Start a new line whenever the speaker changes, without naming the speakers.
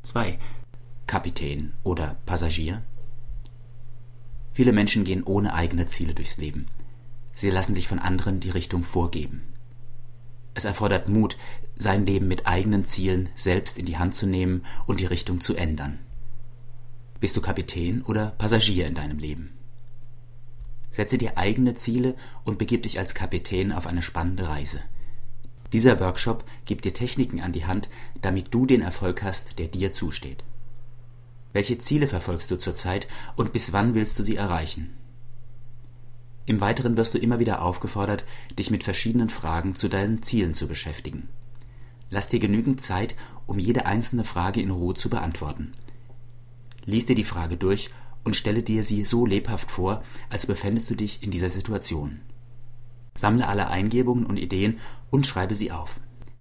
2. Kapitän oder Passagier? Viele Menschen gehen ohne eigene Ziele durchs Leben. Sie lassen sich von anderen die Richtung vorgeben. Es erfordert Mut, sein Leben mit eigenen Zielen selbst in die Hand zu nehmen und die Richtung zu ändern. Bist du Kapitän oder Passagier in deinem Leben? Setze dir eigene Ziele und begib dich als Kapitän auf eine spannende Reise. Dieser Workshop gibt dir Techniken an die Hand, damit du den Erfolg hast, der dir zusteht. Welche Ziele verfolgst du zurzeit und bis wann willst du sie erreichen? Im Weiteren wirst du immer wieder aufgefordert, dich mit verschiedenen Fragen zu deinen Zielen zu beschäftigen. Lass dir genügend Zeit, um jede einzelne Frage in Ruhe zu beantworten. Lies dir die Frage durch und stelle dir sie so lebhaft vor, als befändest du dich in dieser Situation. Sammle alle Eingebungen und Ideen und schreibe sie auf.